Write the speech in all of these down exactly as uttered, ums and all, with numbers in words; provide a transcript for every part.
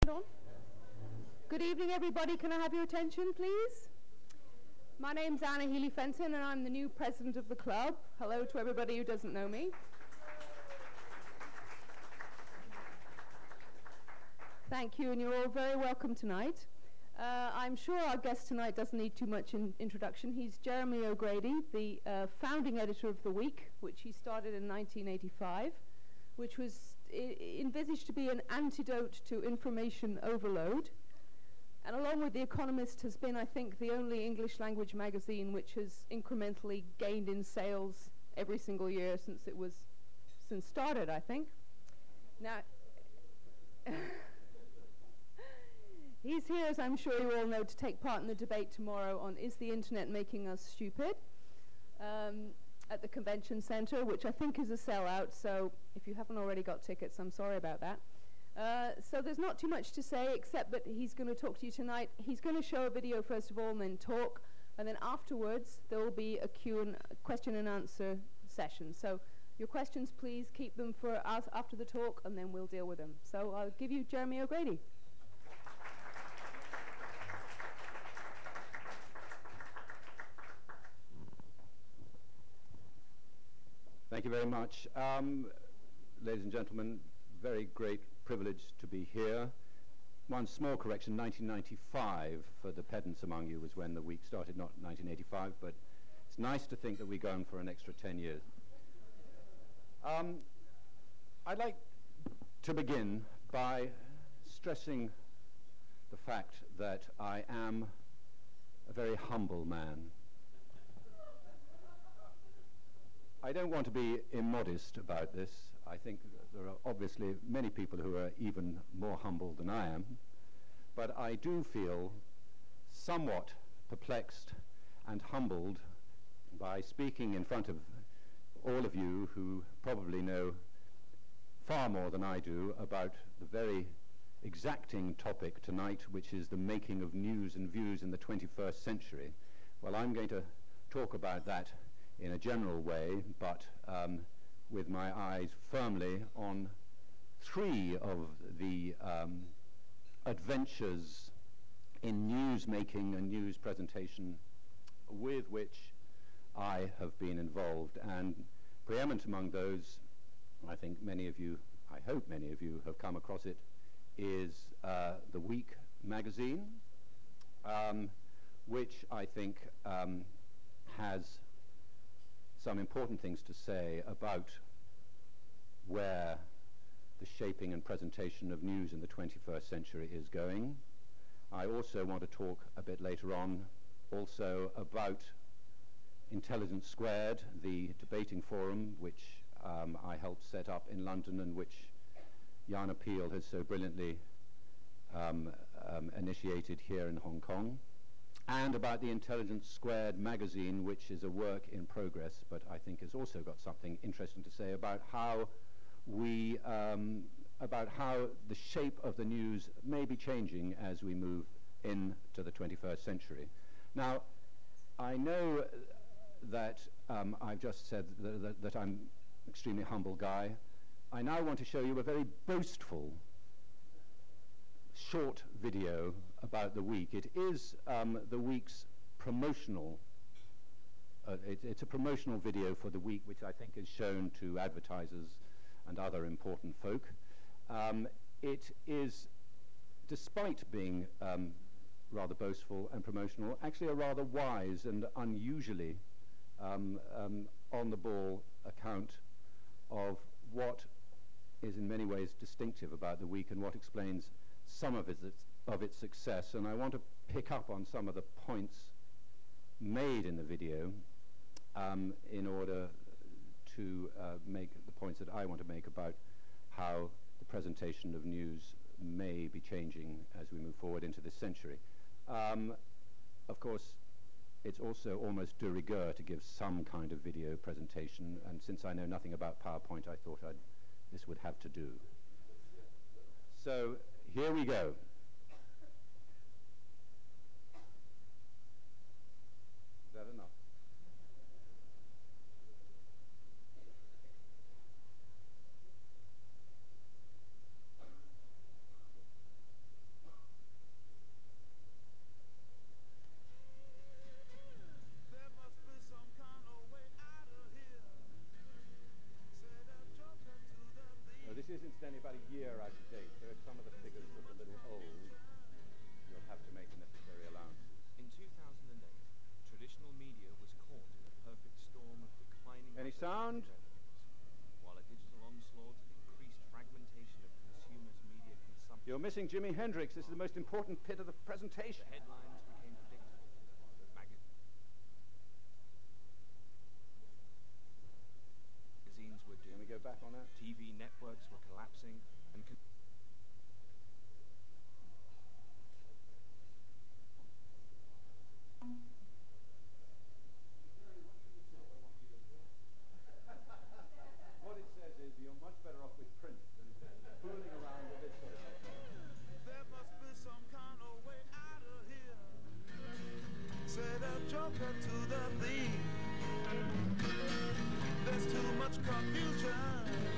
on? Good evening, everybody. Can I have your attention, please? My name's Anna Healy-Fenton, and I'm the new president of the club. Hello to everybody who doesn't know me. Thank you, and you're all very welcome tonight. Uh, I'm sure our guest tonight doesn't need too much in introduction. He's Jeremy O'Grady, the uh, founding editor of The Week, which he started in nineteen eighty-five, which was I envisaged to be an antidote to information overload. And along with The Economist has been, I think, the only English language magazine which has incrementally gained in sales every single year since it was, since started, I think. Now, he's here, as I'm sure you all know, to take part in the debate tomorrow on Is the Internet Making Us Stupid? Um, at the Convention Center, which I think is a sellout, so if you haven't already got tickets, I'm sorry about that. Uh, so there's not too much to say, except that he's going to talk to you tonight. He's going to show a video first of all, and then talk, and then afterwards there will be a Q and a question and answer session. So your questions, please keep them for us after the talk, and then we'll deal with them. So I'll give you Jeremy O'Grady. Thank you very much. Um, ladies and gentlemen, very great privilege to be here. One small correction, nineteen ninety-five for the pedants among you was when The Week started, not nineteen eighty-five, but it's nice to think that we go on for an extra ten years. Um, I'd like to begin by stressing the fact that I am a very humble man. I don't want to be immodest about this. I think there are obviously many people who are even more humble than I am, but I do feel somewhat perplexed and humbled by speaking in front of all of you who probably know far more than I do about the very exacting topic tonight, which is the making of news and views in the twenty-first century. Well, I'm going to talk about that in a general way, but um, with my eyes firmly on three of the um, adventures in news making and news presentation with which I have been involved. And preeminent among those, I think many of you, I hope many of you have come across it, is uh, The Week magazine, um, which I think um, has some important things to say about where the shaping and presentation of news in the twenty-first century is going. I also want to talk a bit later on also about Intelligence Squared, the debating forum which um, I helped set up in London and which Jana Peel has so brilliantly um, um, initiated here in Hong Kong, and about the Intelligence Squared magazine, which is a work in progress, but I think has also got something interesting to say about how we, um, about how the shape of the news may be changing as we move into the twenty-first century. Now, I know that um, I've just said th th that I'm an extremely humble guy. I now want to show you a very boastful short video about The Week. It is um, The Week's promotional, uh, it, it's a promotional video for The Week, which I think is shown to advertisers and other important folk. Um, it is, despite being um, rather boastful and promotional, actually a rather wise and unusually um, um, on-the-ball account of what is in many ways distinctive about The Week and what explains some of its, of its success. And I want to pick up on some of the points made in the video um, in order to uh, make the points that I want to make about how the presentation of news may be changing as we move forward into this century. Um, of course, it's also almost de rigueur to give some kind of video presentation, and since I know nothing about PowerPoint, I thought I'd, this would have to do. So here we go. Is that enough? missing Jimi Hendrix. This is the most important bit of the presentation. The headlines became predictable. The magazines were doomed. Can we go back on that? T V networks were collapsing and con What it says is you're much better off with print than fooling around with this sort of technology. There must be some kind of way out of here. Say the joker to the thief. There's too much confusion.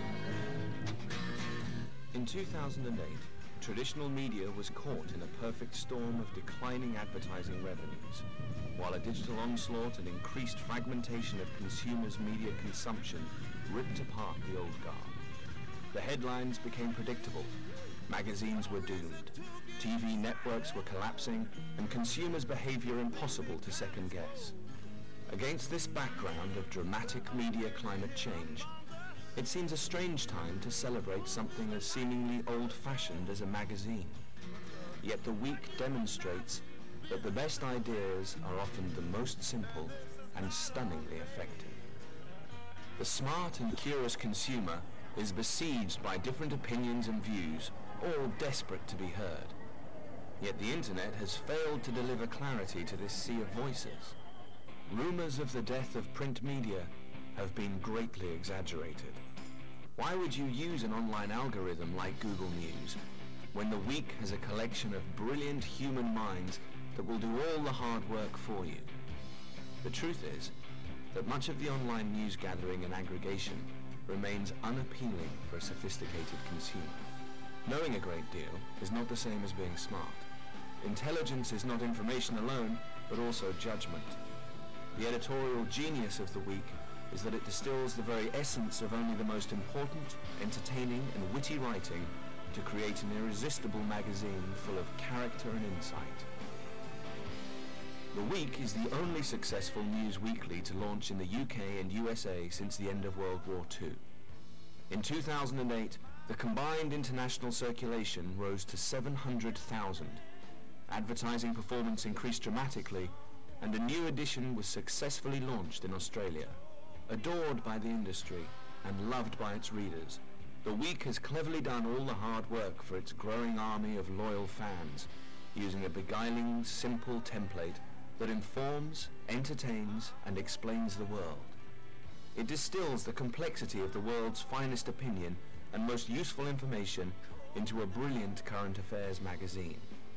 In two thousand eight, traditional media was caught in a perfect storm of declining advertising revenues, while a digital onslaught and increased fragmentation of consumers' media consumption ripped apart the old guard. The headlines became predictable. Magazines were doomed. T V networks were collapsing, and consumers' behavior impossible to second guess. Against this background of dramatic media climate change, it seems a strange time to celebrate something as seemingly old-fashioned as a magazine. Yet the week demonstrates that the best ideas are often the most simple and stunningly effective. The smart and curious consumer is besieged by different opinions and views, all desperate to be heard. Yet the internet has failed to deliver clarity to this sea of voices. Rumors of the death of print media have been greatly exaggerated. Why would you use an online algorithm like Google News when the week has a collection of brilliant human minds that will do all the hard work for you? The truth is that much of the online news gathering and aggregation remains unappealing for a sophisticated consumer. Knowing a great deal is not the same as being smart. Intelligence is not information alone, but also judgment. The editorial genius of the week is that it distills the very essence of only the most important, entertaining and witty writing to create an irresistible magazine full of character and insight. The Week is the only successful news weekly to launch in the U K and U S A since the end of World War Two. In two thousand eight, the combined international circulation rose to seven hundred thousand. Advertising performance increased dramatically, and a new edition was successfully launched in Australia. Adored by the industry and loved by its readers, The Week has cleverly done all the hard work for its growing army of loyal fans, using a beguiling, simple template that informs, entertains, and explains the world. It distills the complexity of the world's finest opinion and most useful information into a brilliant current affairs magazine.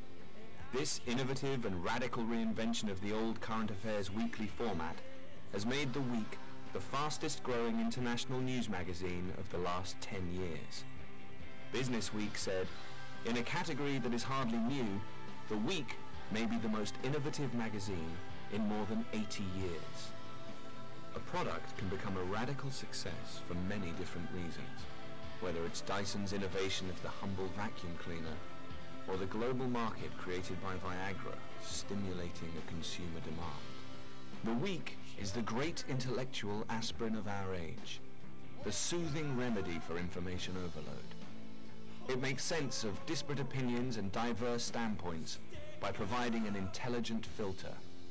This innovative and radical reinvention of the old current affairs weekly format has made The Week the fastest growing international news magazine of the last ten years. Business Week said, "In a category that is hardly new, The Week may be the most innovative magazine in more than eighty years." A product can become a radical success for many different reasons, whether it's Dyson's innovation of the humble vacuum cleaner, or the global market created by Viagra stimulating a consumer demand. The Week is the great intellectual aspirin of our age, the soothing remedy for information overload. It makes sense of disparate opinions and diverse standpoints by providing an intelligent filter.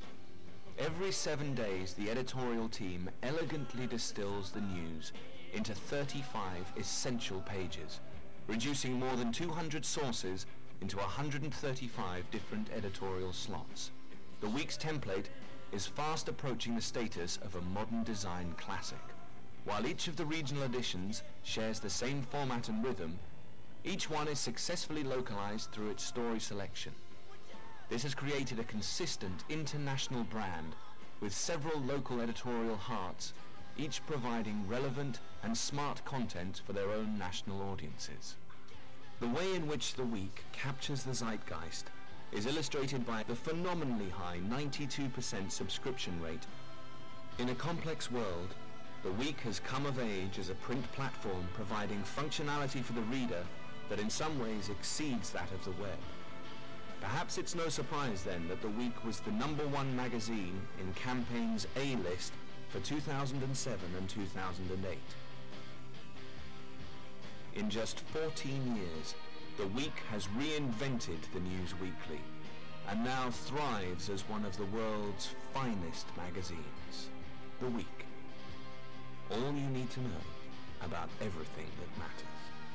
Every seven days, the editorial team elegantly distills the news into thirty-five essential pages, reducing more than two hundred sources into one hundred thirty-five different editorial slots. The Week's template is fast approaching the status of a modern design classic. While each of the regional editions shares the same format and rhythm, each one is successfully localized through its story selection. This has created a consistent international brand with several local editorial hearts, each providing relevant and smart content for their own national audiences. The way in which The Week captures the zeitgeist is illustrated by the phenomenally high ninety-two percent subscription rate. In a complex world, The Week has come of age as a print platform providing functionality for the reader that in some ways exceeds that of the web. Perhaps it's no surprise then that The Week was the number one magazine in Campaign's A-list for two thousand seven and two thousand eight. In just fourteen years, The Week has reinvented the News Weekly and now thrives as one of the world's finest magazines. The Week. All you need to know about everything that matters.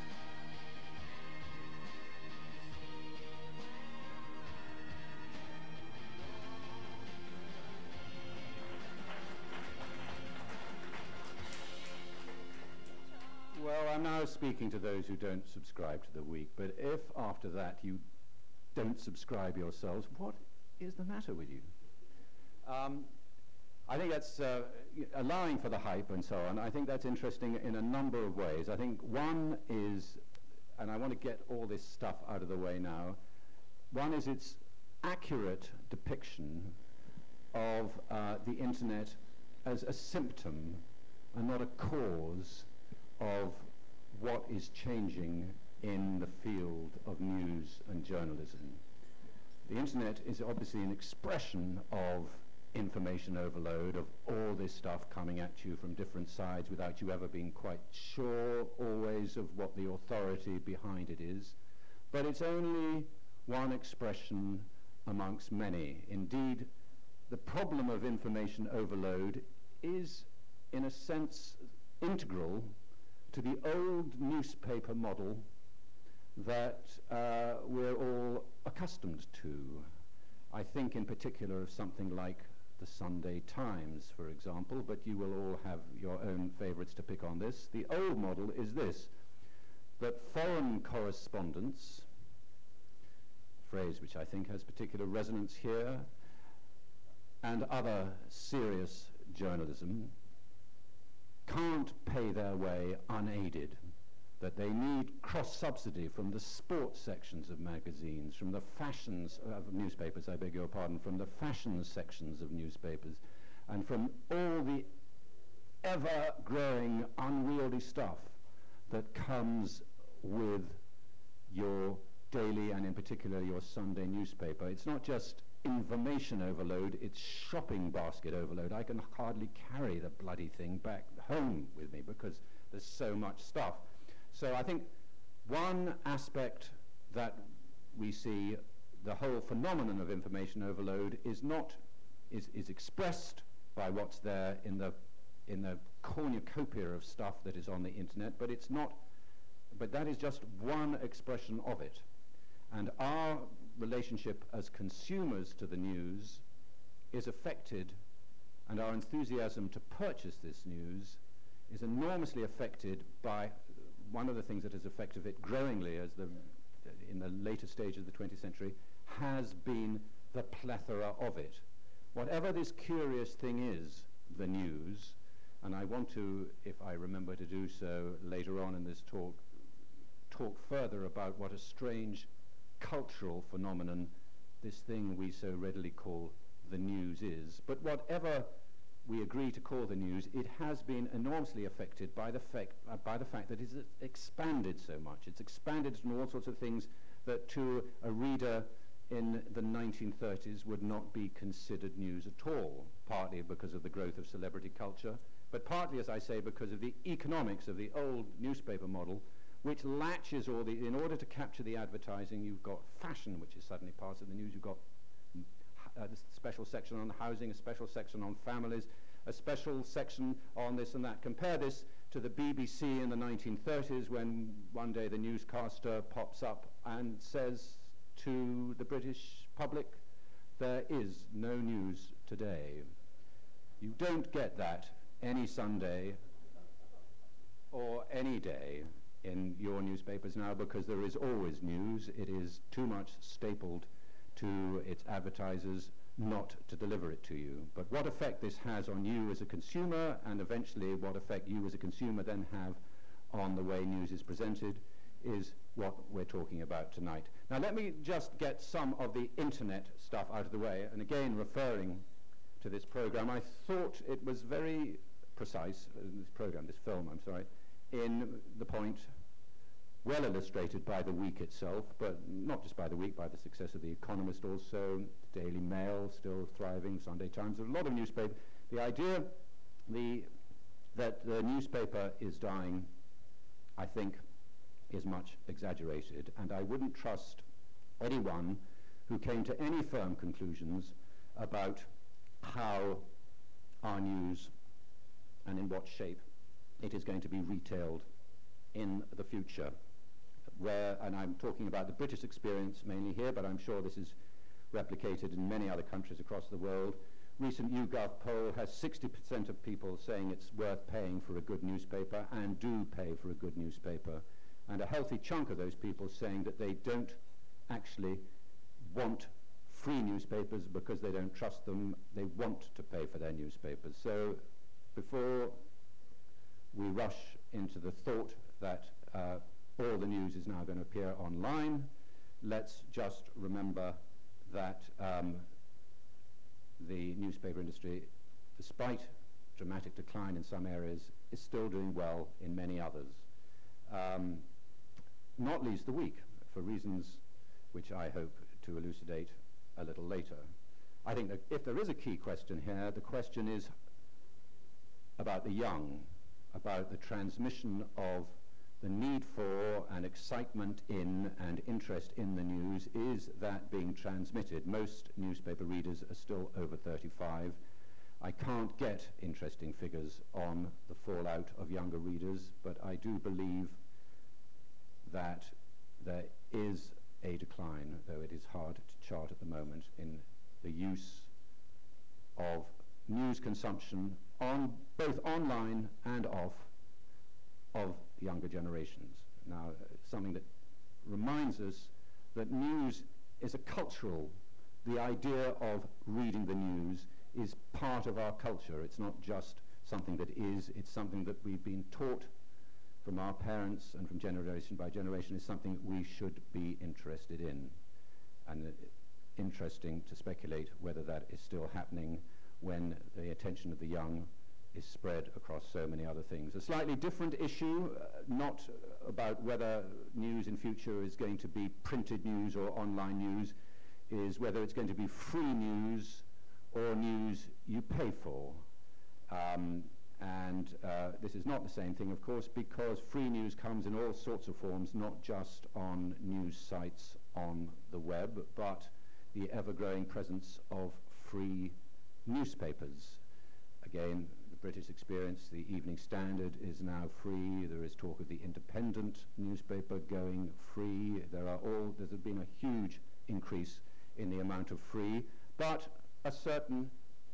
Well, I'm now speaking to those who don't subscribe to The Week, but if after that you don't subscribe yourselves, what is the matter with you? Um, I think that's, uh, allowing for the hype and so on, I think that's interesting in a number of ways. I think one is, and I want to get all this stuff out of the way now, one is its accurate depiction of uh, the internet as a symptom and not a cause of what is changing in the field of news and journalism. The internet is obviously an expression of information overload, of all this stuff coming at you from different sides without you ever being quite sure always of what the authority behind it is. But it's only one expression amongst many. Indeed, the problem of information overload is, in a sense, integral to the old newspaper model that uh, we're all accustomed to. I think in particular of something like the Sunday Times, for example, but you will all have your own favorites to pick on this. The old model is this, that foreign correspondence, phrase which I think has particular resonance here, and other serious journalism can't pay their way unaided, that they need cross-subsidy from the sports sections of magazines, from the fashions of newspapers, I beg your pardon, from the fashion sections of newspapers, and from all the ever-growing unwieldy stuff that comes with your daily and in particular your Sunday newspaper. It's not just information overload, it's shopping basket overload. I can hardly carry the bloody thing back home with me because there's so much stuff. So I think one aspect that we see the whole phenomenon of information overload is not is, is expressed by what's there in the in the cornucopia of stuff that is on the internet, but it's not but that is just one expression of it. And our relationship as consumers to the news is affected, and our enthusiasm to purchase this news is enormously affected by one of the things that has affected it growingly as the in the later stage of the twentieth century has been the plethora of it. Whatever this curious thing is, the news, and I want to, if I remember to do so later on in this talk, talk further about what a strange cultural phenomenon this thing we so readily call the news is. But whatever we agree to call the news, it has been enormously affected by the, fact, uh, by the fact that it's expanded so much. It's expanded from all sorts of things that to a reader in the nineteen thirties would not be considered news at all, partly because of the growth of celebrity culture, but partly, as I say, because of the economics of the old newspaper model, which latches all the, in order to capture the advertising, you've got fashion, which is suddenly part of the news, you've got uh, a special section on housing, a special section on families, a special section on this and that. Compare this to the B B C in the nineteen thirties when one day the newscaster pops up and says to the British public, there is no news today. You don't get that any Sunday or any day in your newspapers now, because there is always news. It is too much stapled to its advertisers not to deliver it to you. But what effect this has on you as a consumer, and eventually what effect you as a consumer then have on the way news is presented, is what we're talking about tonight. Now let me just get some of the internet stuff out of the way, and again referring to this program, I thought it was very precise, uh, this program, this film, I'm sorry, in the point well illustrated by The Week itself, but not just by The Week, by the success of The Economist also, Daily Mail still thriving, Sunday Times, a lot of newspapers. The idea the, that the newspaper is dying, I think, is much exaggerated, and I wouldn't trust anyone who came to any firm conclusions about how our news and in what shape it is going to be retailed in the future. Where, and I'm talking about the British experience mainly here, but I'm sure this is replicated in many other countries across the world. Recent YouGov poll has sixty percent of people saying it's worth paying for a good newspaper and do pay for a good newspaper, and a healthy chunk of those people saying that they don't actually want free newspapers because they don't trust them. They want to pay for their newspapers. So before we rush into the thought that uh, all the news is now going to appear online, let's just remember that um, the newspaper industry, despite dramatic decline in some areas, is still doing well in many others. Um, not least the weak, for reasons which I hope to elucidate a little later. I think that if there is a key question here, the question is about the young, about the transmission of the need for and excitement in and interest in the news. Is that being transmitted? Most newspaper readers are still over thirty-five. I can't get interesting figures on the fallout of younger readers, but I do believe that there is a decline, though it is hard to chart at the moment, in the use of news consumption on both online and off of younger generations. Now, uh, something that reminds us that news is a cultural, the idea of reading the news is part of our culture. It's not just something that is, it's something that we've been taught from our parents and from generation by generation is something we should be interested in. And uh, interesting to speculate whether that is still happening when the attention of the young is spread across so many other things. A slightly different issue, uh, not uh, about whether news in future is going to be printed news or online news, is whether it's going to be free news or news you pay for. Um, and uh, this is not the same thing, of course, because free news comes in all sorts of forms, not just on news sites on the web, but the ever-growing presence of free newspapers. Again, British experience, the Evening Standard is now free. There is talk of the Independent newspaper going free. There are all, there's been a huge increase in the amount of free, but a certain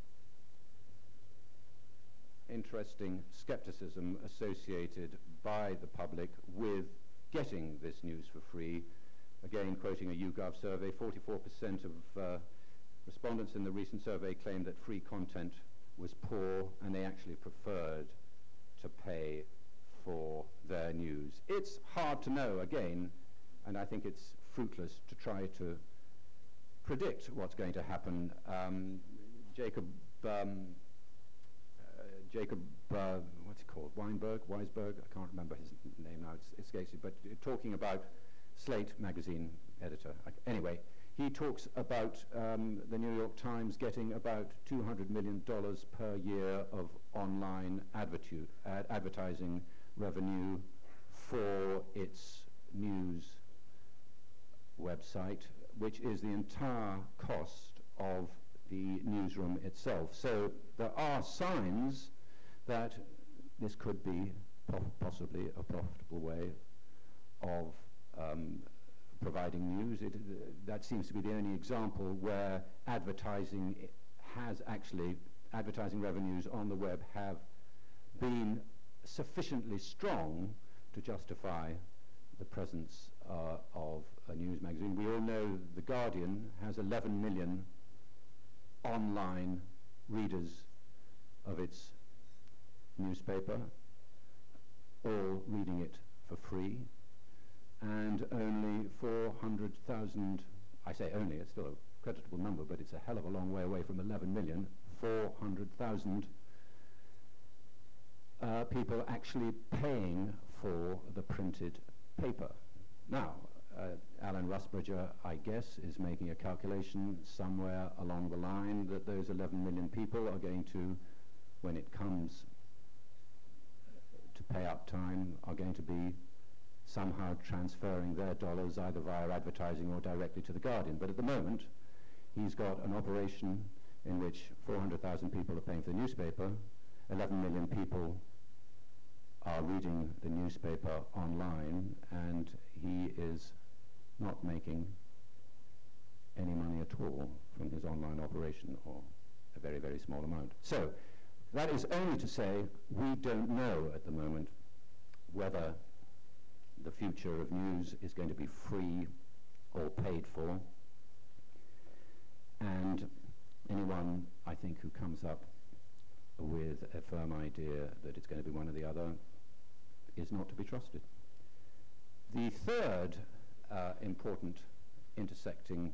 interesting skepticism associated by the public with getting this news for free. Again, quoting a YouGov survey, forty-four percent of uh, respondents in the recent survey claimed that free content was poor, and they actually preferred to pay for their news. It's hard to know, again, and I think it's fruitless to try to predict what's going to happen. Um, Jacob, um, uh, Jacob, uh, what's he called? Weinberg, Weisberg? I can't remember his name now. It's, it escapes me. But uh, talking about Slate magazine editor. I, anyway. He talks about um, the New York Times getting about two hundred million dollars per year of online advertu- ad- advertising revenue for its news website, which is the entire cost of the newsroom itself. So there are signs that this could be po- possibly a profitable way of um, providing news. It, uh, that seems to be the only example where advertising has actually, advertising revenues on the web have been sufficiently strong to justify the presence uh, of a news magazine. We all know The Guardian has eleven million online readers of its newspaper, all reading it for free. And only four hundred thousand, I say only, it's still a creditable number, but it's a hell of a long way away from eleven million, four hundred thousand uh, people actually paying for the printed paper. Now, uh, Alan Rusbridger, I guess, is making a calculation somewhere along the line that those eleven million people are going to, when it comes to pay up time, are going to be somehow transferring their dollars either via advertising or directly to The Guardian. But at the moment, he's got an operation in which four hundred thousand people are paying for the newspaper, eleven million people are reading the newspaper online, and he is not making any money at all from his online operation, or a very, very small amount. So that is only to say we don't know at the moment whether the future of news is going to be free or paid for. And anyone, I think, who comes up with a firm idea that it's going to be one or the other is not to be trusted. The third uh, important intersecting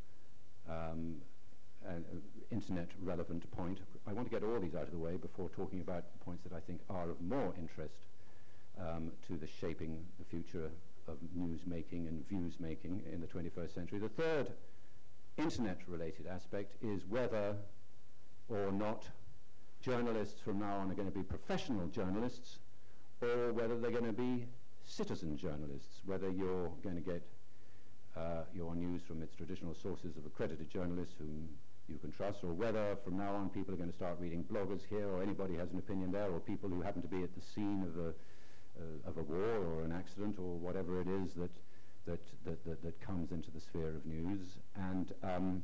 um, uh, internet-relevant point, I want to get all these out of the way before talking about points that I think are of more interest um, to the shaping the future of news-making and views-making in the twenty-first century. The third internet-related aspect is whether or not journalists from now on are going to be professional journalists, or whether they're going to be citizen journalists, whether you're going to get uh, your news from its traditional sources of accredited journalists whom you can trust, or whether from now on people are going to start reading bloggers here, or anybody has an opinion there, or people who happen to be at the scene of a, uh, of a war or an accident or whatever it is that That, that, that, that comes into the sphere of news. And um,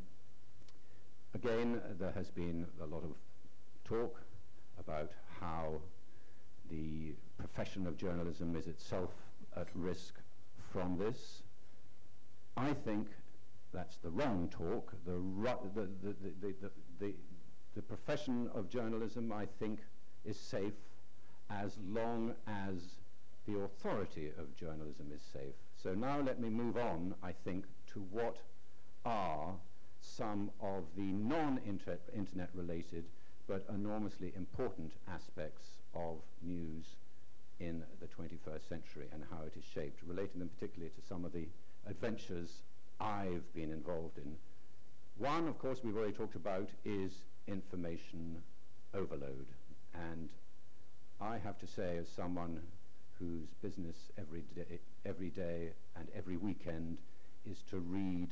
again, uh, there has been a lot of talk about how the profession of journalism is itself at risk from this. I think that's the wrong talk. The, ru- the, the, the, the, the, the, the profession of journalism, I think, is safe as long as the authority of journalism is safe. So now let me move on, I think, to what are some of the non-internet related but enormously important aspects of news in the twenty-first century and how it is shaped, relating them particularly to some of the adventures I've been involved in. One, of course, we've already talked about, is information overload. And I have to say, as someone whose business every day, every day and every weekend is to read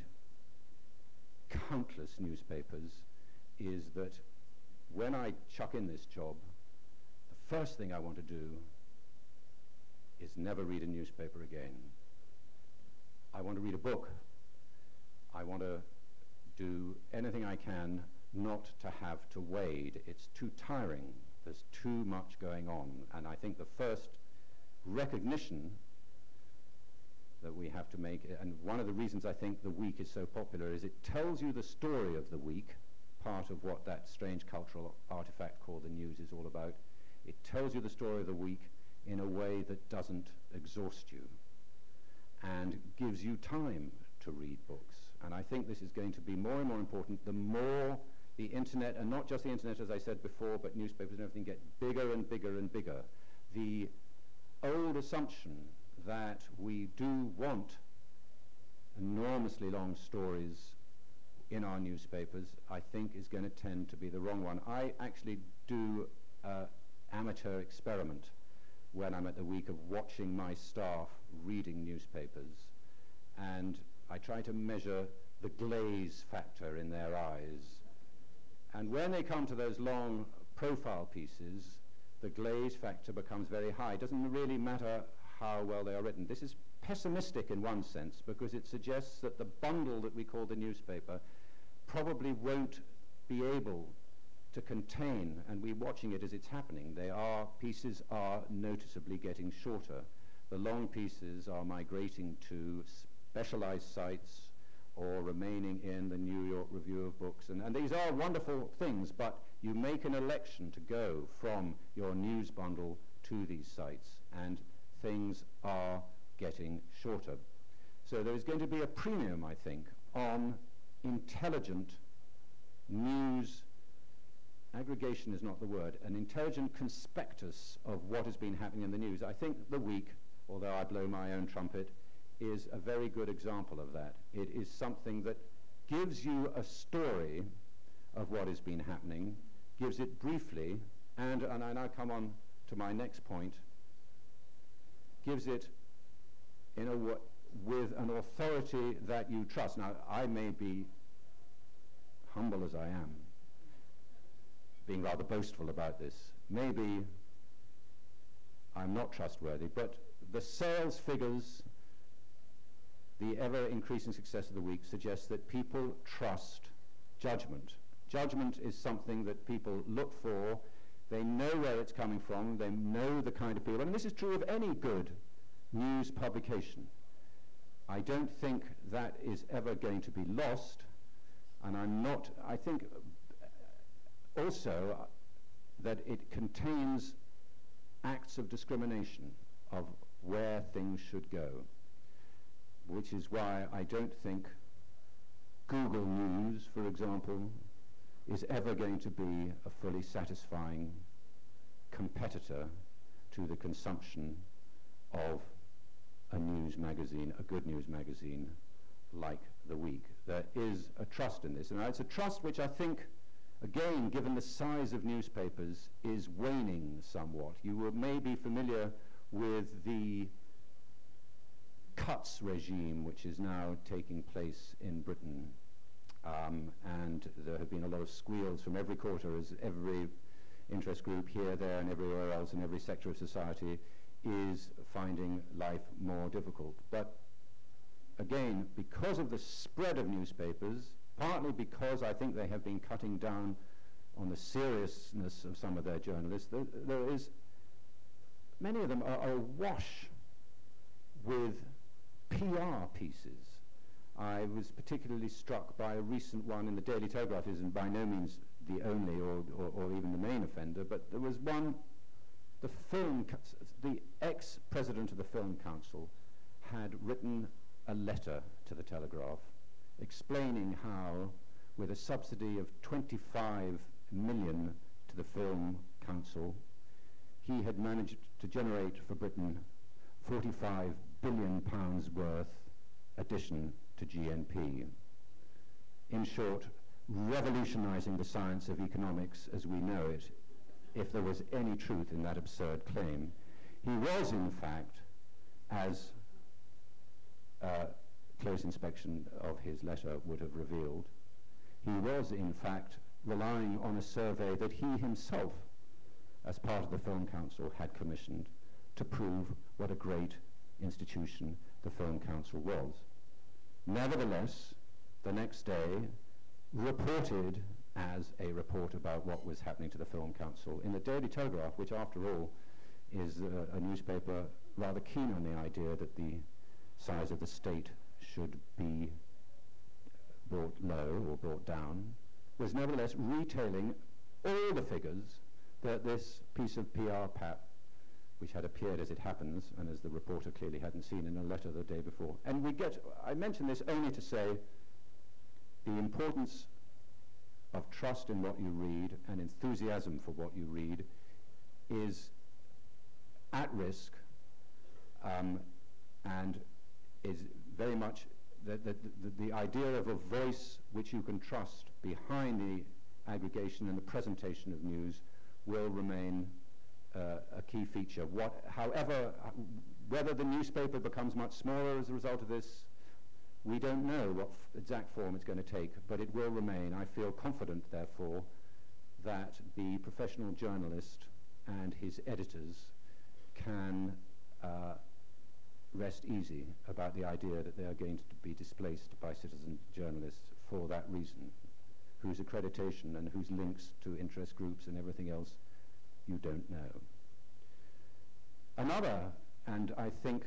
countless newspapers, is that when I chuck in this job, the first thing I want to do is never read a newspaper again. I want to read a book. I want to do anything I can not to have to wade. It's too tiring. There's too much going on. And I think the first recognition that we have to make, and one of the reasons I think the week is so popular, is it tells you the story of the week, part of what that strange cultural artifact called the news is all about. It tells you the story of the week in a way that doesn't exhaust you and gives you time to read books. And I think this is going to be more and more important the more the internet, and not just the internet as I said before, but newspapers and everything get bigger and bigger and bigger. The old assumption that we do want enormously long stories in our newspapers, I think is going to tend to be the wrong one. I actually do an amateur experiment when I'm at the week of watching my staff reading newspapers, and I try to measure the glaze factor in their eyes. And when they come to those long profile pieces, the glaze factor becomes very high. It doesn't really matter how well they are written. This is pessimistic in one sense, because it suggests that the bundle that we call the newspaper probably won't be able to contain, and we're watching it as it's happening. They are, pieces are noticeably getting shorter. The long pieces are migrating to specialized sites or remaining in the New York Review of Books. And, and these are wonderful things, but you make an election to go from your news bundle to these sites, and things are getting shorter. So there's going to be a premium, I think, on intelligent news. Aggregation is not the word, an intelligent conspectus of what has been happening in the news. I think The Week, although I blow my own trumpet, is a very good example of that. It is something that gives you a story of what has been happening, gives it briefly, and, and I now come on to my next point, gives it in a w with an authority that you trust. Now, I may be humble as I am, being rather boastful about this. Maybe I'm not trustworthy, but the sales figures, the ever-increasing success of the week suggests that people trust judgment. Judgment is something that people look for. They know where it's coming from. They know the kind of people. And this is true of any good news publication. I don't think that is ever going to be lost. And I'm not, I think also uh, that it contains acts of discrimination of where things should go, which is why I don't think Google News, for example, is ever going to be a fully satisfying competitor to the consumption of a news magazine, a good news magazine like The Week. There is a trust in this, and it's a trust which I think, again, given the size of newspapers, is waning somewhat. You were maybe familiar with the cuts regime which is now taking place in Britain. Um, and there have been a lot of squeals from every quarter as every interest group here, there, and everywhere else in every sector of society is finding life more difficult. But again, because of the spread of newspapers, partly because I think they have been cutting down on the seriousness of some of their journalists, there, there is, many of them are, are awash with P R pieces. I was particularly struck by a recent one in the Daily Telegraph. It isn't by no means the only or, or, or even the main offender, but there was one, the film, the ex-president of the Film Council had written a letter to the Telegraph explaining how, with a subsidy of twenty-five million to the Film Council, he had managed to generate for Britain forty-five billion pounds worth addition to G N P. In short, revolutionizing the science of economics as we know it, if there was any truth in that absurd claim. He was, in fact, as uh, close inspection of his letter would have revealed, he was, in fact, relying on a survey that he himself, as part of the Film Council, had commissioned to prove what a great institution the Film Council was. Nevertheless, the next day, reported as a report about what was happening to the Film Council in the Daily Telegraph, which after all is uh, a newspaper rather keen on the idea that the size of the state should be brought low or brought down, was nevertheless retailing all the figures that this piece of P R pap, which had appeared as it happens, and as the reporter clearly hadn't seen in a letter the day before. And we get, I mention this only to say the importance of trust in what you read and enthusiasm for what you read is at risk um, and is very much the, the, the, the idea of a voice which you can trust behind the aggregation and the presentation of news will remain uh, a key feature. What, however, uh, whether the newspaper becomes much smaller as a result of this, we don't know what f exact form it's going to take, but it will remain. I feel confident, therefore, that the professional journalist and his editors can uh, rest easy about the idea that they are going to be displaced by citizen journalists for that reason, whose accreditation and whose links to interest groups and everything else you don't know. Another, and I think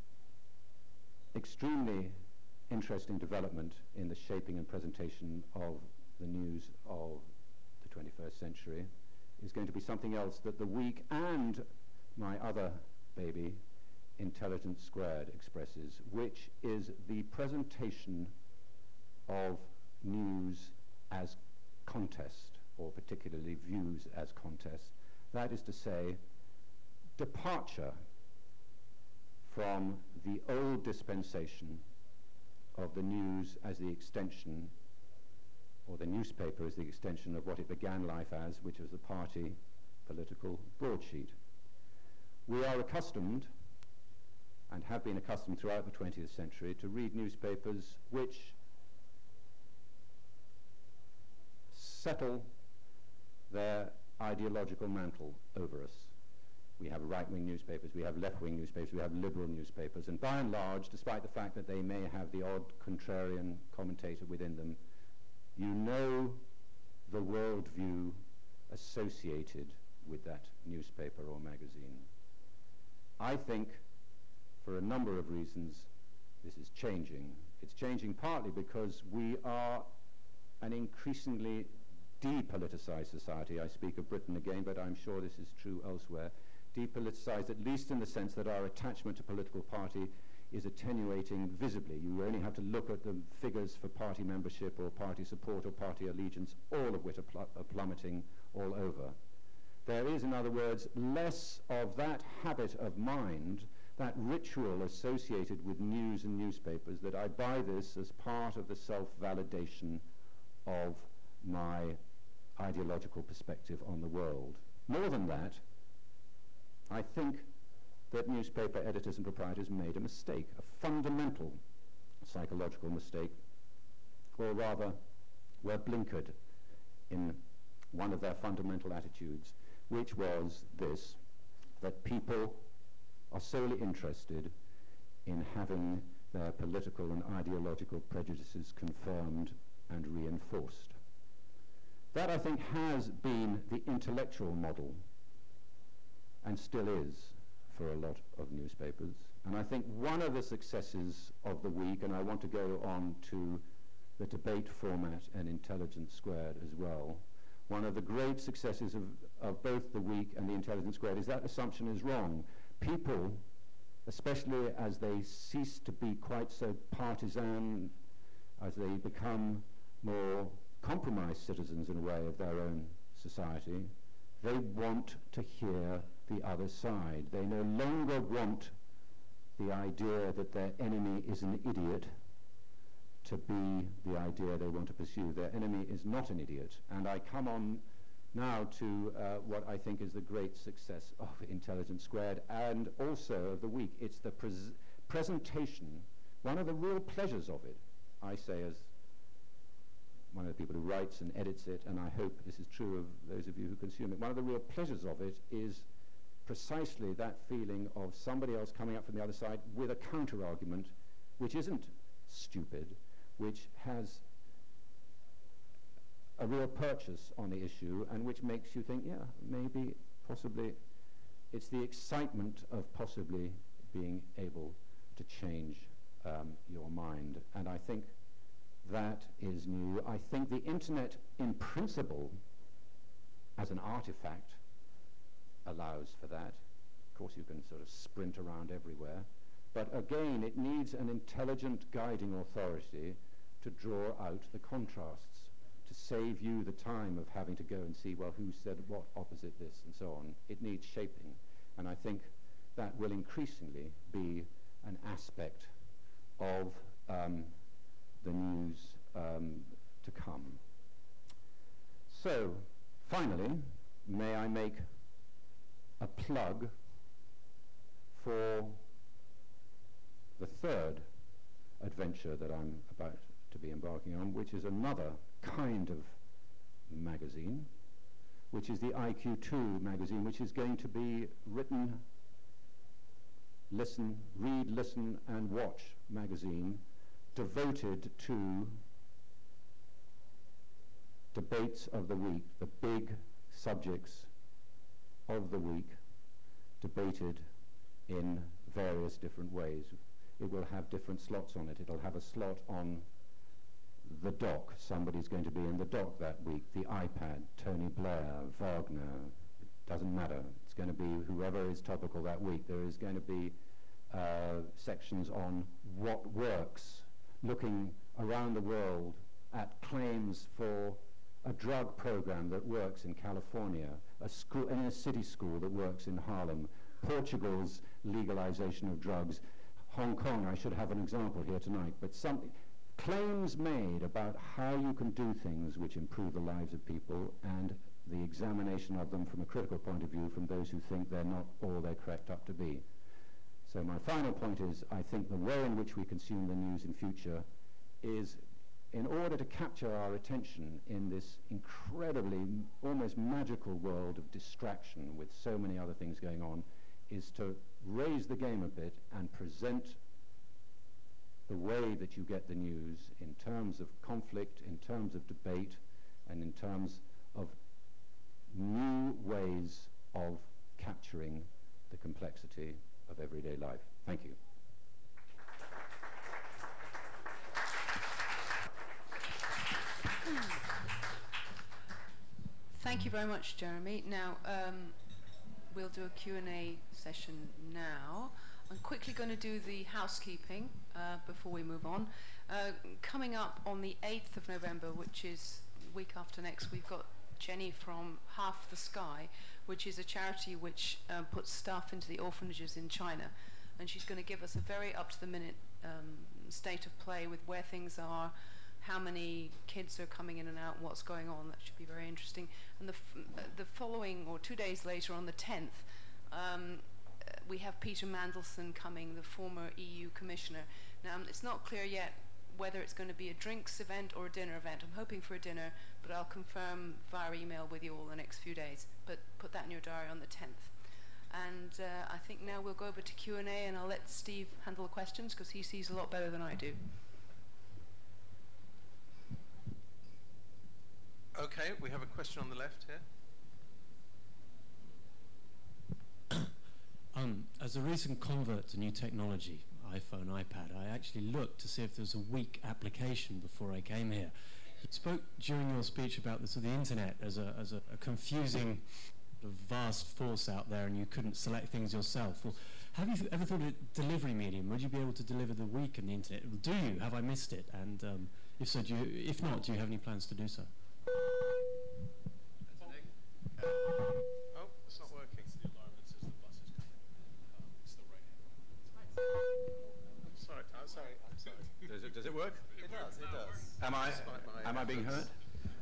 extremely interesting development in the shaping and presentation of the news of the twenty-first century is going to be something else that The Week and my other baby, Intelligence Squared, expresses, which is the presentation of news as contest, or particularly views as contest. That is to say, departure from the old dispensation of the news as the extension, or the newspaper as the extension of what it began life as, which was the party political broadsheet. We are accustomed and have been accustomed throughout the twentieth century to read newspapers which settle their ideological mantle over us. We have right-wing newspapers, we have left-wing newspapers, we have liberal newspapers, and by and large, despite the fact that they may have the odd contrarian commentator within them, you know the worldview associated with that newspaper or magazine. I think, for a number of reasons, this is changing. It's changing partly because we are an increasingly depoliticized society. I speak of Britain again, but I'm sure this is true elsewhere. Depoliticized, at least in the sense that our attachment to political party is attenuating visibly. You only have to look at the figures for party membership or party support or party allegiance, all of which are, pl- are plummeting all over. There is, in other words, less of that habit of mind, that ritual associated with news and newspapers, that I buy this as part of the self-validation of my ideological perspective on the world. More than that, I think that newspaper editors and proprietors made a mistake, a fundamental psychological mistake, or rather were blinkered in one of their fundamental attitudes, which was this, that people are solely interested in having their political and ideological prejudices confirmed and reinforced. That, I think, has been the intellectual model, and still is, for a lot of newspapers. And I think one of the successes of the week, and I want to go on to the debate format and Intelligence Squared as well, one of the great successes of, of both the week and the Intelligence Squared is that assumption is wrong. People, especially as they cease to be quite so partisan, as they become more compromised citizens in a way of their own society, they want to hear the other side. They no longer want the idea that their enemy is an idiot to be the idea they want to pursue. Their enemy is not an idiot. And I come on now to uh, what I think is the great success of Intelligence Squared and also of the week. It's the pres- presentation, one of the real pleasures of it, I say as one of the people who writes and edits it, and I hope this is true of those of you who consume it, one of the real pleasures of it is precisely that feeling of somebody else coming up from the other side with a counter-argument which isn't stupid, which has a real purchase on the issue and which makes you think, yeah, maybe, possibly, it's the excitement of possibly being able to change um, your mind. And I think that is new. I think the internet in principle as an artifact allows for that. Of course you can sort of sprint around everywhere, but again it needs an intelligent guiding authority to draw out the contrasts, to save you the time of having to go and see, well, who said what opposite this and so on. It needs shaping, and I think that will increasingly be an aspect of um, the news um, to come. So, finally, may I make a plug for the third adventure that I'm about to be embarking on, which is another kind of magazine, which is the I Q two magazine, which is going to be written, listen, read, listen, and watch magazine devoted to debates of the week, the big subjects of the week, debated in various different ways. It will have different slots on it. It'll have a slot on the dock. Somebody's going to be in the dock that week. The iPad, Tony Blair, Wagner, it doesn't matter. It's going to be whoever is topical that week. There is going to be uh, sections on what works, looking around the world at claims for a drug program that works in California, a school, in a city school that works in Harlem, Portugal's legalization of drugs, Hong Kong, I should have an example here tonight, but some claims made about how you can do things which improve the lives of people, and the examination of them from a critical point of view from those who think they're not all they're cracked up to be. So my final point is, I think the way in which we consume the news in future is, in order to capture our attention in this incredibly, m- almost magical world of distraction with so many other things going on, is to raise the game a bit and present the way that you get the news in terms of conflict, in terms of debate, and in terms of new ways of capturing the complexity of everyday life. Thank you. Thank you very much, Jeremy. Now, um, we'll do a Q and A session now. I'm quickly going to do the housekeeping uh, before we move on. Uh, coming up on the eighth of November, which is week after next, we've got Jenny from Half the Sky, which is a charity which um, puts stuff into the orphanages in China. And she's going to give us a very up-to-the-minute um, state of play with where things are, how many kids are coming in and out, what's going on. That should be very interesting. And the, f- uh, the following, or two days later, on the tenth, um, uh, we have Peter Mandelson coming, the former E U Commissioner. Now, um, it's not clear yet whether it's going to be a drinks event or a dinner event. I'm hoping for a dinner, but I'll confirm via email with you all the next few days. But put that in your diary on the tenth. And uh, I think now we'll go over to Q and A, and I'll let Steve handle the questions, because he sees a lot better than I do. Okay, we have a question on the left here. Um, as a recent convert to new technology, iPhone, iPad, I actually looked to see if there was a weak application before I came here. You spoke during your speech about the, sort of the internet as a, as a, a confusing, sort of vast force out there, and you couldn't select things yourself. Well, have you th- ever thought of a delivery medium? Would you be able to deliver the weak and the internet? Well, do you? Have I missed it? And um, if so, do you, if not, do you have any plans to do so? Oh, it's not working. It's the alarm that says the bus is coming. Um, it's the right hand. Sorry, I'm sorry, I'm sorry. Does it, does it work? It does, it does. Am I, Despite my am I being heard? efforts.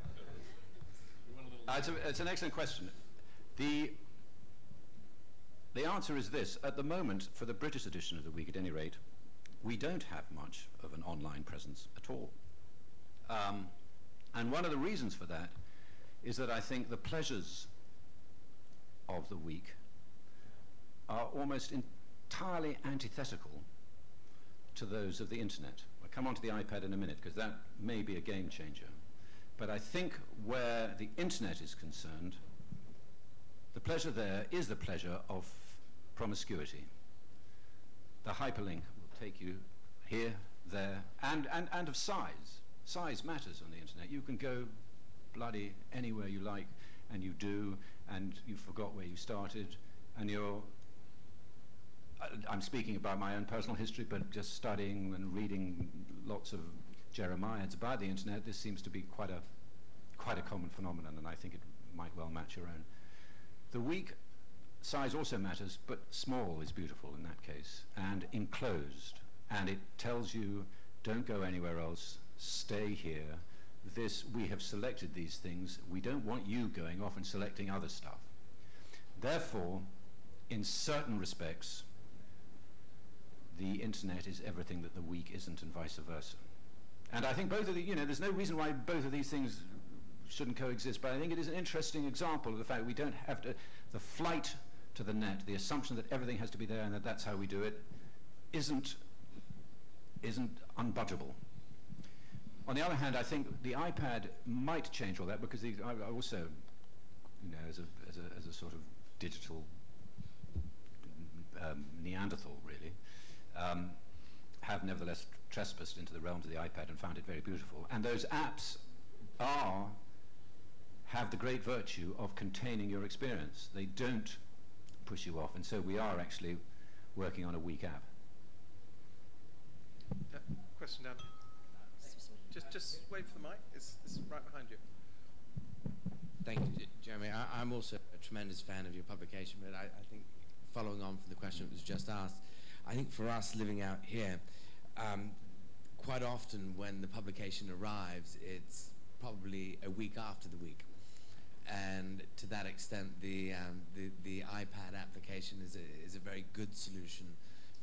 Uh, it's, a, it's an excellent question. The, the answer is this. At the moment, for the British edition of the week, at any rate, we don't have much of an online presence at all. Um, and one of the reasons for that is that I think the pleasures of the week are almost entirely antithetical to those of the internet. I'll come on to the iPad in a minute, because that may be a game changer. But I think where the internet is concerned, the pleasure there is the pleasure of promiscuity. The hyperlink will take you here, there, and, and, and of size. Size matters on the internet. You can go bloody anywhere you like, and you do, and you forgot where you started, and you're, I'm speaking about my own personal history, but just studying and reading lots of Jeremiads about the internet, this seems to be quite a quite a common phenomenon, and I think it might well match your own. The weak size also matters, but small is beautiful in that case, and enclosed, and it tells you don't go anywhere else, stay here. This, we have selected these things. We don't want you going off and selecting other stuff. Therefore, in certain respects, the internet is everything that the weak isn't, and vice versa. And I think both of the, you know, there's no reason why both of these things shouldn't coexist, but I think it is an interesting example of the fact that we don't have to, the flight to the net, the assumption that everything has to be there and that that's how we do it, isn't, isn't unbudgeable. On the other hand, I think the iPad might change all that, because the, I, I also, you know, as a, as a, as a sort of digital um, Neanderthal, really, um, have nevertheless trespassed into the realms of the iPad and found it very beautiful. And those apps are, have the great virtue of containing your experience. They don't push you off, and so we are actually working on a weak app. Uh, question down here. Just, just wait for the mic. It's, it's right behind you. Thank you, J- Jeremy. I, I'm also a tremendous fan of your publication, but I, I think following on from the question that was just asked, I think for us living out here, um, quite often when the publication arrives, it's probably a week after the week. And to that extent, the, um, the, the iPad application is a, is a very good solution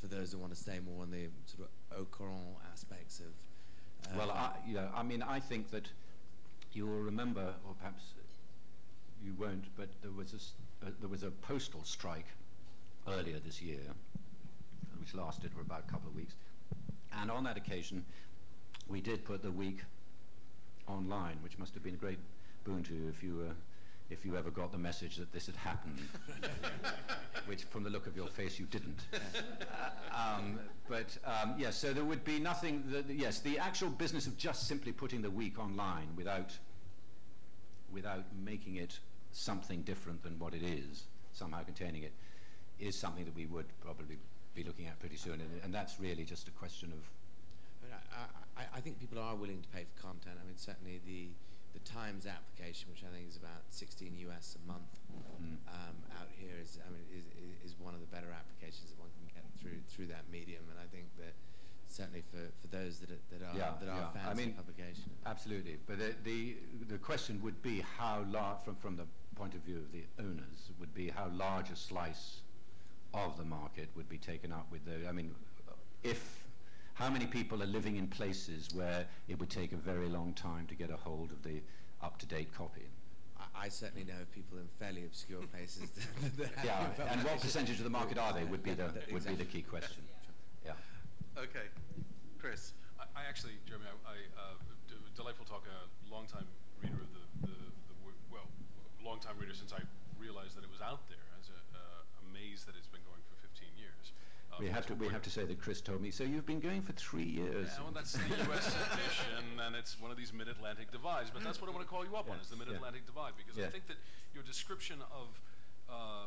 for those who want to stay more on the sort of au courant aspects of. Uh, well, I, yeah, I mean, I think that you will remember, or perhaps you won't, but there was a, s- uh, there was a postal strike earlier this year, which lasted for about a couple of weeks. And on that occasion, we did put the week online, which must have been a great boon to you if you, uh, if you ever got the message that this had happened, which from the look of your face you didn't. uh, um, but um, yes, so there would be nothing, the, the, yes, the actual business of just simply putting the week online without, without making it something different than what it is, somehow containing it, is something that we would probably be looking at pretty soon, and, and that's really just a question of. But I, I, I think people are willing to pay for content. I mean, certainly the the Times application, which I think is about sixteen U S a month, Mm. um, out here is, I mean, is, is one of the better applications that one can get through through that medium. And I think that certainly for, for those that are, that are Yeah, that are yeah. fans I mean, of publication. Absolutely, but the, the the question would be how large, from from the point of view of the owners, would be how large a slice of the market would be taken up with the. I mean, if how many people are living in places where it would take a very long time to get a hold of the up-to-date copy? I, I certainly know of people in fairly obscure places. that, that have Yeah, and what information. percentage of the market are they? Would be the would be the key question. Yeah. Okay, Chris. I, I actually, Jeremy, I, I uh, d- delightful talk. A long-time reader of the, the, the wo- well, long-time reader since I realized that it was out there. As a, uh, amazed that it's been going for fifteen years. Um, We have to we what- have to say that Chris told me. So you've been going for three years. Yeah, well, that's the U S edition, and it's one of these mid-Atlantic divides. But that's what I want to call you up on, Yeah, is the yeah. mid-Atlantic divide, because I Yeah. think that your description of uh,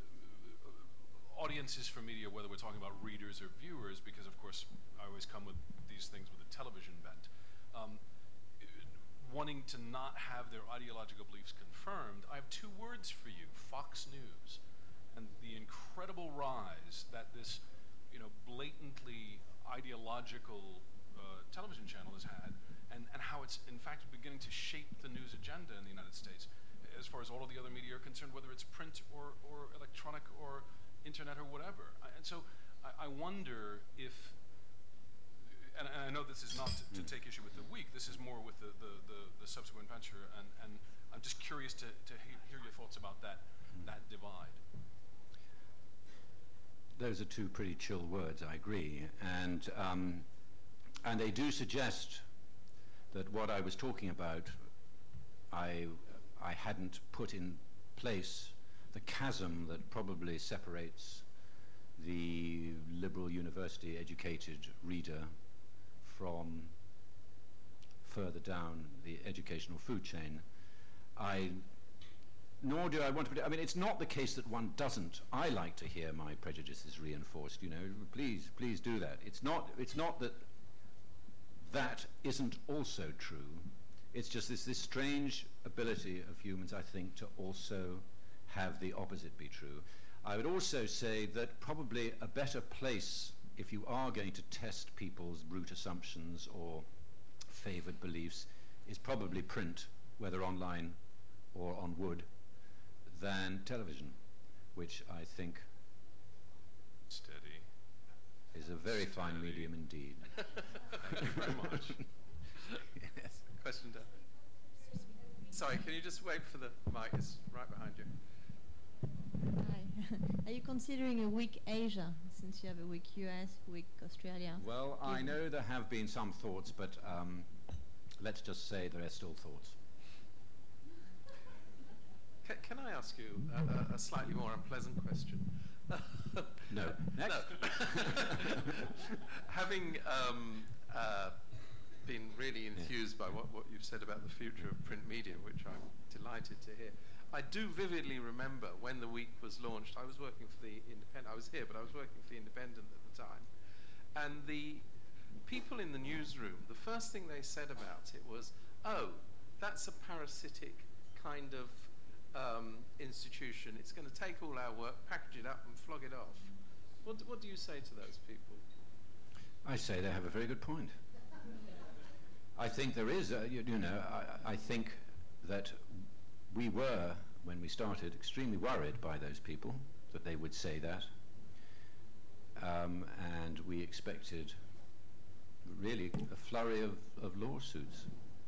audiences for media, whether we're talking about readers or viewers, because of course I always come with these things with a television bent, um, wanting to not have their ideological beliefs confirmed, I have two words for you: Fox News, and the incredible rise that this, you know, blatantly ideological uh, television channel has had, and, and how it's in fact beginning to shape the news agenda in the United States, as far as all of the other media are concerned, whether it's print or, or electronic or internet or whatever. I, and so I, I wonder if, and, and I know this is not to, to take issue with the week, this is more with the, the, the, the subsequent venture, and, and I'm just curious to, to he- hear your thoughts about that, that divide. Those are two pretty chill words, I agree. And, um, and they do suggest that what I was talking about, I, I hadn't put in place the chasm that probably separates the liberal university educated reader from further down the educational food chain. I Nor do I want to put it, I mean, it's not the case that one doesn't. I like to hear my prejudices reinforced, you know, please, please do that. It's not, it's not that that isn't also true. It's just this, this strange ability of humans, I think, to also have the opposite be true. I would also say that probably a better place, if you are going to test people's root assumptions or favored beliefs, is probably print, whether online or on wood, than television, which I think Steady. is a very fine Steady. medium indeed. Thank you very much. Yes. Question down. Sorry, can you just wait for the mic? It's right behind you. Hi. Are you considering a week Asia, since you have a week U S, week Australia? Well, I know there have been some thoughts, but um, let's just say there are still thoughts. Can, can I ask you a, a, a slightly more unpleasant question? No. Next. No. Having um, uh, been really enthused by what, what you've said about the future of print media, which I'm delighted to hear, I do vividly remember when the week was launched. I was working for the Independent. I was here, but I was working for the Independent at the time. And the people in the newsroom, the first thing they said about it was, oh, that's a parasitic kind of um, institution. It's going to take all our work, package it up and flog it off. What, what do you say to those people? I say they have a very good point. I think there is, a, you, you know, I, I think that we were, when we started, extremely worried by those people, that they would say that. um, and we expected really a flurry of, of lawsuits.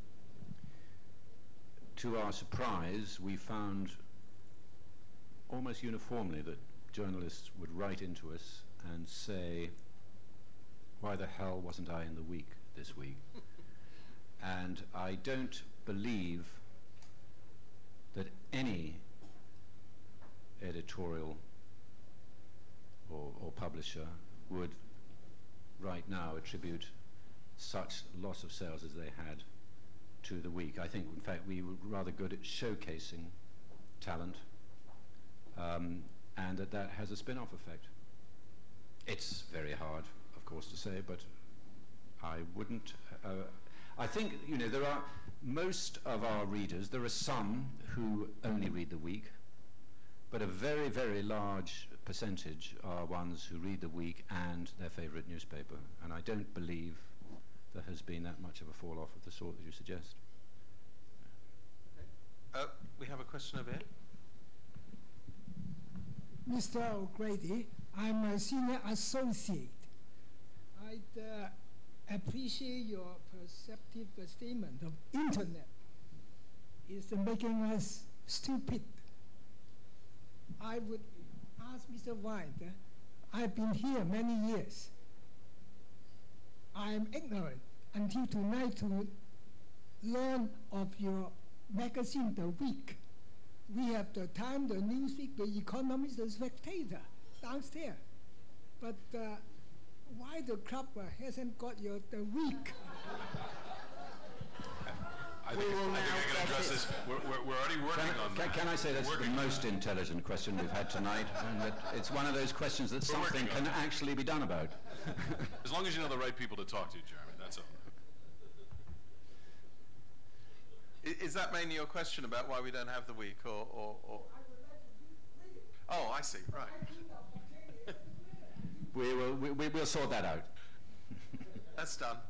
To our surprise, we found almost uniformly that journalists would write into us and say, why the hell wasn't I in the week this week? And I don't believe that any editorial or, or publisher would right now attribute such loss of sales as they had to the week. I think, in fact, we were rather good at showcasing talent, um, and that that has a spin-off effect. It's very hard, of course, to say, but I wouldn't... Uh, I think, you know, there are most of our readers, there are some who only read the week, but a very, very large percentage are ones who read the week and their favorite newspaper, and I don't believe there has been that much of a fall-off of the sort that you suggest. Okay. Uh, we have a question over here. Mister O'Grady, I'm a senior associate. I'd uh, appreciate your perceptive statement of internet is making us stupid. I would ask Mister White, uh, I've been here many years. I'm ignorant until tonight to learn of your magazine, The Week. We have the Time, the Newsweek, the Economist, the Spectator downstairs. But uh, why the club uh, hasn't got your The Week? I think, I think I can address this. We're, we're, we're already working can, on can, that. Can I say that's the most intelligent question we've had tonight, and that it's one of those questions that We're something can actually be done about. As long as you know the right people to talk to, Jeremy, that's all. I, is that mainly your question about why we don't have the week, or, or, or? Oh, I see. Right. we will. We, we will sort that out. That's done.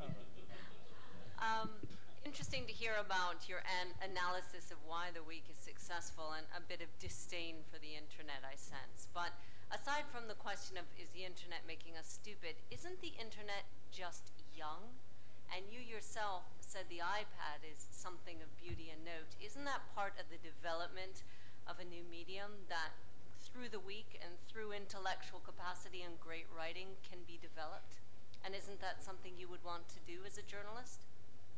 Um, interesting to hear about your an analysis of why the week is successful, and a bit of disdain for the internet, I sense. But aside from the question of is the internet making us stupid, isn't the internet just young? And you yourself said the iPad is something of beauty and note. Isn't that part of the development of a new medium that through the week and through intellectual capacity and great writing can be developed? And isn't that something you would want to do as a journalist?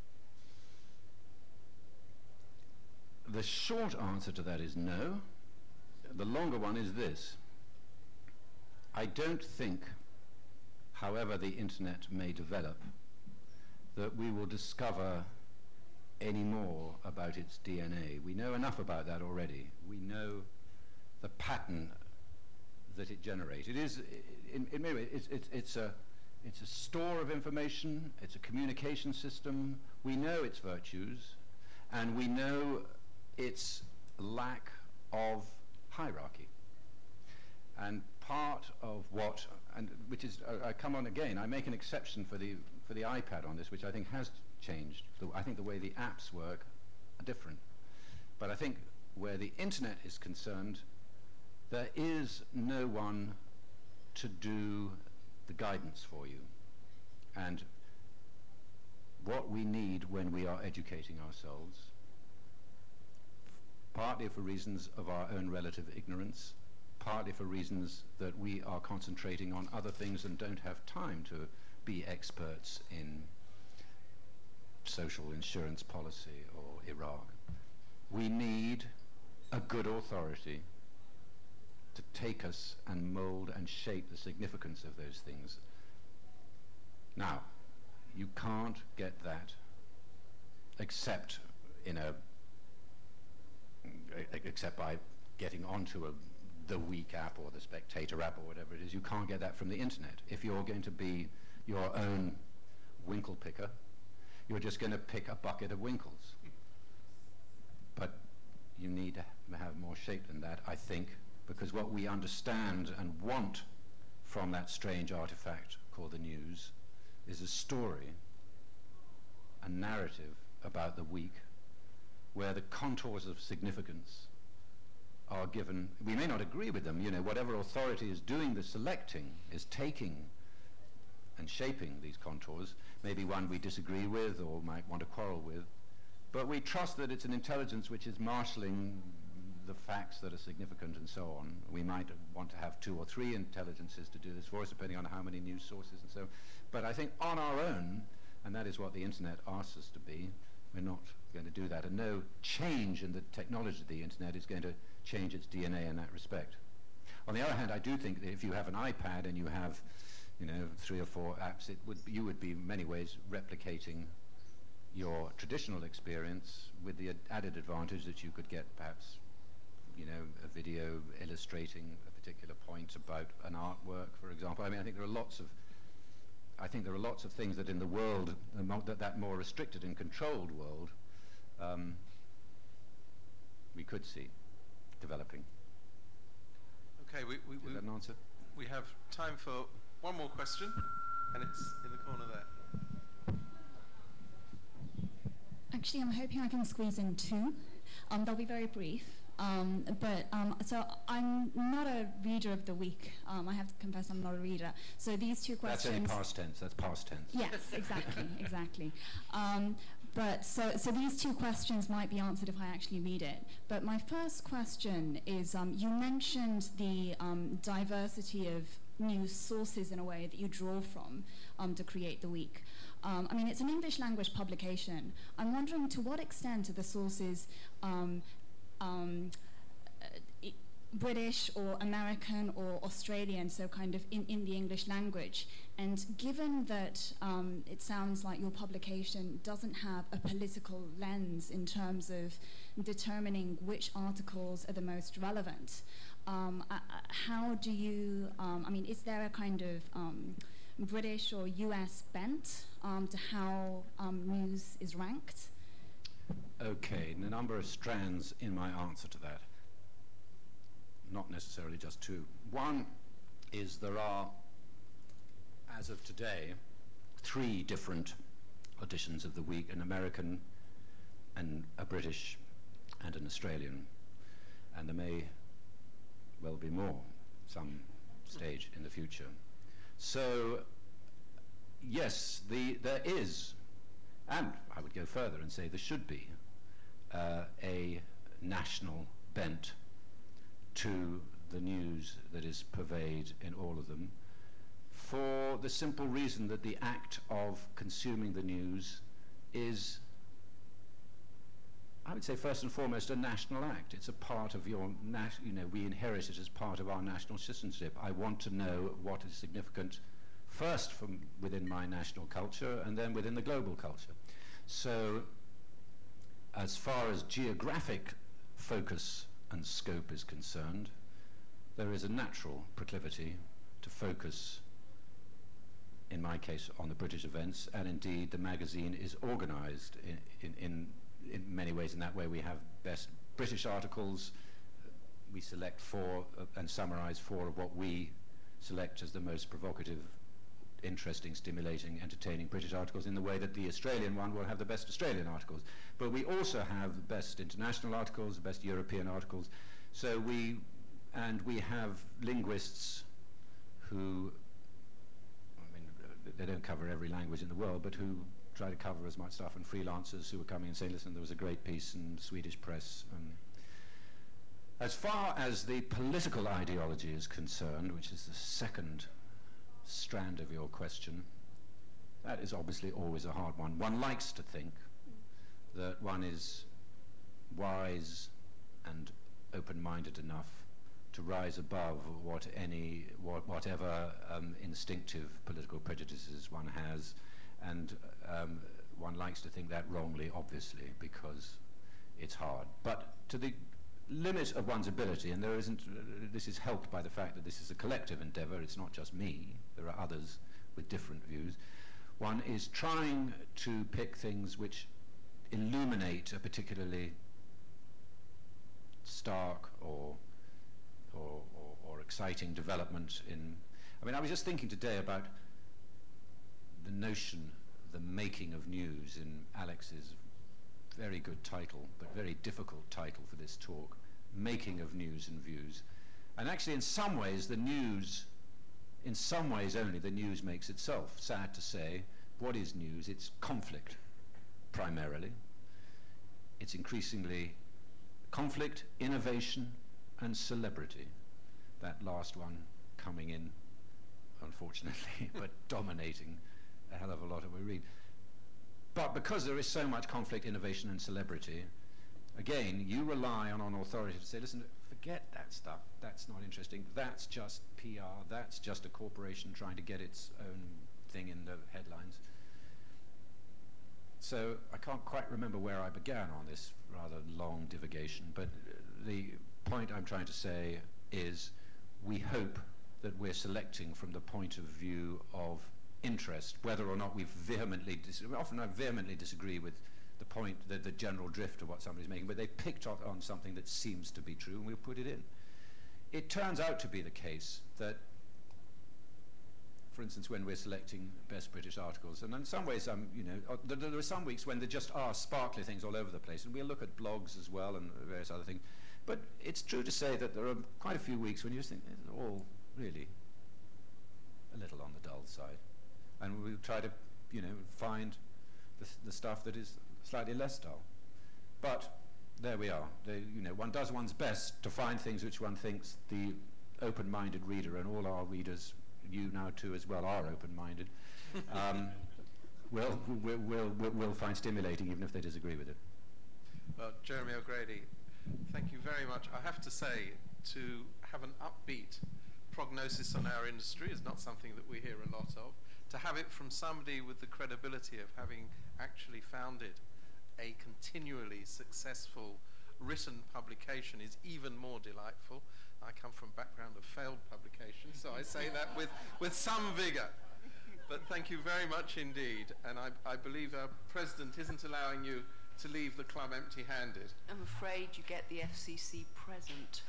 The short answer to that is no. The longer one is this. I don't think, however the internet may develop, that we will discover any more about its D N A. We know enough about that already. We know the pattern that it generates. It is, in, in many ways, it's, it's, it's, a, it's a store of information, it's a communication system. We know its virtues, and we know its lack of hierarchy. And part of what, and which is, uh, I come on again, I make an exception for the for the iPad on this, which I think has changed. The, I think the way the apps work are different. But I think where the internet is concerned, there is no one to do the guidance for you. And what we need when we are educating ourselves, partly for reasons of our own relative ignorance, partly for reasons that we are concentrating on other things and don't have time to be experts in social insurance policy or Iraq. We need a good authority to take us and mold and shape the significance of those things. Now, you can't get that except in a except by getting onto a, the Week app or the Spectator app or whatever it is. You can't get that from the internet. If you're going to be your own winkle picker, you're just going to pick a bucket of winkles. But you need to have more shape than that, I think, because what we understand and want from that strange artifact called the news is a story, a narrative about the week, where the contours of significance are given, we may not agree with them, you know, whatever authority is doing the selecting, is taking and shaping these contours, maybe one we disagree with or might want to quarrel with, but we trust that it's an intelligence which is marshalling the facts that are significant and so on. We might want to have two or three intelligences to do this for us, depending on how many news sources and so on. But I think on our own, and that is what the internet asks us to be, we're not going to do that. And no change in the technology of the internet is going to change its D N A in that respect. On the other hand, I do think that if you have an iPad and you have, you know, three or four apps, it would, you would be in many ways replicating your traditional experience with the ad added advantage that you could get perhaps, you know, a video illustrating a particular point about an artwork, for example. I mean, I think there are lots of, I think there are lots of things that in the world, the mo that, that more restricted and controlled world, um, we could see developing. Okay, we, we, Is we, that an answer? we have time for one more question, and it's in the corner there. Actually, I'm hoping I can squeeze in two. Um, they'll be very brief. Um, but um, so I'm not a reader of the week. Um, I have to confess I'm not a reader. So these two questions. That's only past tense. That's past tense. Yes, exactly, exactly. Um, but so so these two questions might be answered if I actually read it. But my first question is: um, you mentioned the um, diversity of news sources in a way that you draw from um, to create the week. Um, I mean, it's an English language publication. I'm wondering to what extent are the sources um, Um, uh, British or American or Australian, so kind of in, in the English language. And given that um, it sounds like your publication doesn't have a political lens in terms of determining which articles are the most relevant, um, uh, how do you, um, I mean, is there a kind of um, British or U S bent um, to how um, news is ranked? Okay, and a number of strands in my answer to that. Not necessarily just two. One is there are, as of today, three different editions of the week, an American, and a British, and an Australian. And there may well be more some stage in the future. So, yes, the, there is, and I would go further and say there should be, uh, a national bent to the news that is purveyed in all of them, for the simple reason that the act of consuming the news is, I would say, first and foremost, a national act. It's a part of your, nat- you know, we inherit it as part of our national citizenship. I want to know what is significant first from within my national culture and then within the global culture. So, as far as geographic focus and scope is concerned, there is a natural proclivity to focus, in my case, on the British events, and indeed the magazine is organized in, in, in, in many ways in that way. We have best British articles, we select four uh, and summarize four of what we select as the most provocative, interesting, stimulating, entertaining British articles, in the way that the Australian one will have the best Australian articles. But we also have the best international articles, the best European articles. So we, and we have linguists who, I mean, they don't cover every language in the world, but who try to cover as much stuff, and freelancers who are coming and saying, listen, there was a great piece in the Swedish press. Um, as far as the political ideology is concerned, which is the second strand of your question, that is obviously always a hard one. One likes to think that one is wise and open-minded enough to rise above what any, what, whatever um, instinctive political prejudices one has, and um, one likes to think that wrongly, obviously, because it's hard. But to the limit of one's ability, and there isn't, uh, this is helped by the fact that this is a collective endeavor, it's not just me, there are others with different views. One is trying to pick things which illuminate a particularly stark or, or, or, or exciting development in, I mean, I was just thinking today about the notion, the making of news in Alex's very good title, but very difficult title for this talk, making of news and views. And actually, in some ways, the news, in some ways only, the news makes itself. Sad to say, what is news? It's conflict, primarily. It's increasingly conflict, innovation, and celebrity. That last one coming in, unfortunately, but dominating a hell of a lot of what we read. But because there is so much conflict, innovation, and celebrity, again, you rely on an authority to say, listen, forget that stuff. That's not interesting. That's just P R. That's just a corporation trying to get its own thing in the headlines. So I can't quite remember where I began on this rather long divagation, but the point I'm trying to say is we hope that we're selecting from the point of view of interest, whether or not we vehemently, dis- often I vehemently disagree with the point, the, the general drift of what somebody's making, but they've picked up on something that seems to be true and we'll put it in. It turns out to be the case that, for instance, when we're selecting best British articles, and in some ways, um, you know, uh, th- there are some weeks when there just are sparkly things all over the place, and we'll look at blogs as well and various other things. But it's true to say that there are quite a few weeks when you just think it's all really a little on the dull side, and we'll try to, you know, find the, th- the stuff that is slightly less dull. But there we are. They, you know, one does one's best to find things which one thinks the open-minded reader, and all our readers, you now too as well, are open-minded, um, will will will will will find stimulating, even if they disagree with it. Well, Jeremy O'Grady, thank you very much. I have to say, to have an upbeat prognosis on our industry is not something that we hear a lot of. To have it from somebody with the credibility of having actually founded a continually successful written publication is even more delightful. I come from a background of failed publication, so I say that with, with some vigor. But thank you very much indeed, and I, I believe our president isn't allowing you to leave the club empty-handed. I'm afraid you get the F C C present.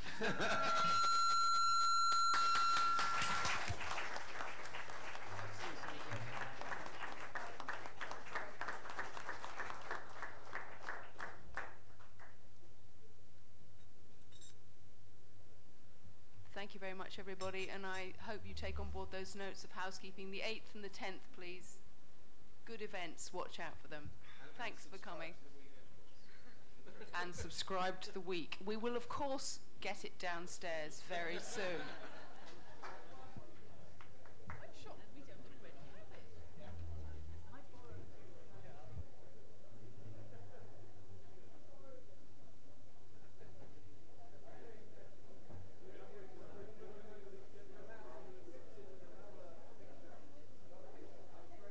Thank you very much, everybody, and I hope you take on board those notes of housekeeping. The eighth and the tenth, please. Good events. Watch out for them. Thanks for coming. And subscribe to The Week. We will, of course, get it downstairs very soon.